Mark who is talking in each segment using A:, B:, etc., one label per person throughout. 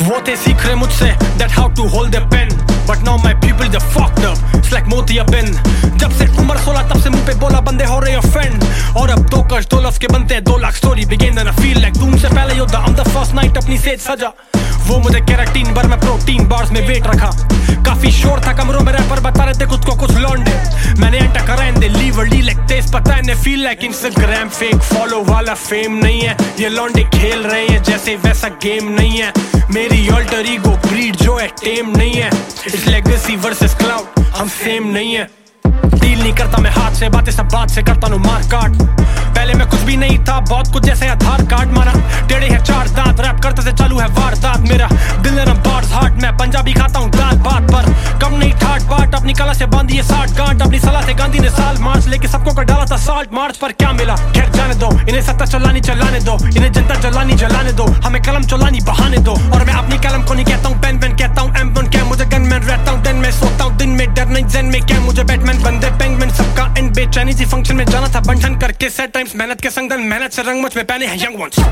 A: वो थे सीख रहे मुझसे that how to hold their pen, but now my people they're fucked up, it's like मोतिया बिन। जब से उम्र 16 तब से मुंह पे बोला बंदे हो रहे offend, और अब 2 कश 2 लफ्ज़ के बनते हैं 2 lakh story begin and I feel like तुम से पहले योद्धा I'm the first night अपनी सेज सजा। वो मुझे केराटीन बर में प्रोटीन बार्स में वेट रखा, काफी शोर था कमरों में रैपर बता रहे थे खुद को कुछ लौंडे। मैंने एंटर करा and they leave early like तेज पता है feel like Instagram fake follow वाला फेम नहीं है, ये लौंडे खेल रहे हैं जैसे वैसा गेम नहीं है। मेरी अल्टर ईगो ब्रीड जो है टेम नहीं है, इट्स लेगेसी वर्सेस क्लाउड हम सेम नहीं है। डील नहीं करता मैं हाथ से, बातें सब बात से करता हूँ मार काट। पहले मैं कुछ भी नहीं था, बहुत कुछ जैसे आधार कार्ड मारा। टेढ़े है 4 दांत, रैप करते से चालू है वारदात। मेरा दिल है बार्स हार्ट, मैं पंजाबी खाता हूँ दाल बात पर कम नहीं ठाट बाट। अपनी कला से बांधी है 60 गांठ, अपनी सलाह से गांधी ने साल मार्च लेके सबको कर डाला था साल्ट मार्च पर। क्या मिला खैर जाने दो, इन्हें सत्ता चलानी चलाने दो, इन्हें जनता जलानी जलाने दो, हमें कलम चलानी बहाने दो। और मैं अपनी कलम को नहीं कहता हूँ पेन पेन, कहता हूँ M1 क्या मुझे गनमैन रहता हूँ 10 में सोता हूँ दिन में, डर नहीं जेन में क्या मुझे बैटमैन बंदे पेंगुइन सबका एंड बेचैनी सी फंक्शन में जाना था बंधन करके सेट टाइम्स मेहनत के संग मेहनत से रंग मुझ में पहने हैं यंग वंस।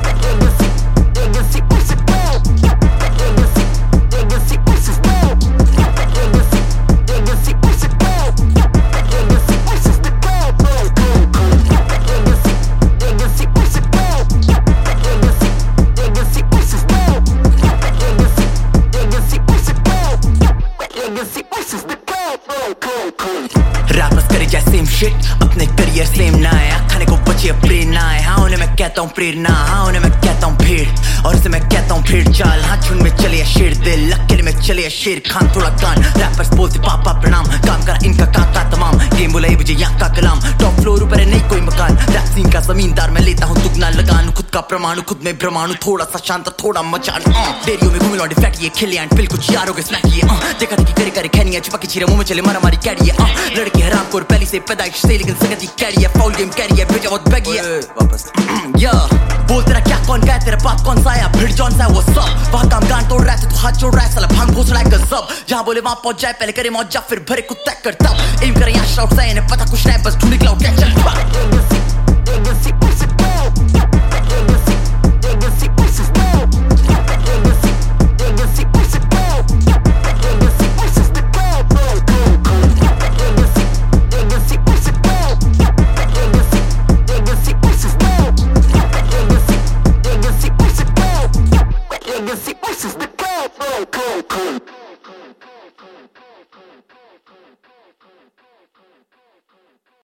B: रैपर्स करे जाए सेम शिट, अपने करियर सेम ना है, खाने को बचे प्रेरणा है। हाँ उन्हें मैं कहता हूँ प्रेरणा, हाँ उन्हें मैं कहता हूँ भीड़, और उसे मैं कहता हूँ भीड़ चाल। हाँ झुंड में चले या शेर दिल, लक्के में चले या शेर खान थोड़ा कान। रैपर्स बोलते पापा प्रणाम, काम करा इनका काका तमाम, गेम बुलाई मुझे यहाँ का कलाम। टॉप फ्लोर ऊपर है नहीं कोई मकान, रैप सीन का जमींदार मैं लेता हूँ दुगना लगान। खुद का प्रमाण खुद में ब्रह्मांड, थोड़ा सा शांत थोड़ा मचान। डेरियो में घूमे लौंडे फ्लैट ये खेले एंड फिल कुछ यारों के स्नैक ये देखा देखी करे करे खैनी है, चिपा के चीरे मुंह में चले मारा मारी कैरी है। लड़की हराम को पहली से पैदाइश से लेकिन संगति कैरी है, फाउल गेम कैरी है, भेजा बहुत बैगी है वापस। या बोल तेरा क्या कौन गया, तेरा बाप कौन सा आया, भिड़ जॉन सा वो सब। वहाँ काम गान तोड़ रहा है तो हाथ जोड़ रहा है, साला भांग घोष रहा है गजब। जहाँ बोले वहाँ पहुंच जाए, पहले करे मौज जा फिर भरे कुत्ता कर तब। एम करे यहाँ शाउट सा इन्हें पता कुछ नहीं, बस ढूंढ निकला
C: Legacy versus the cold.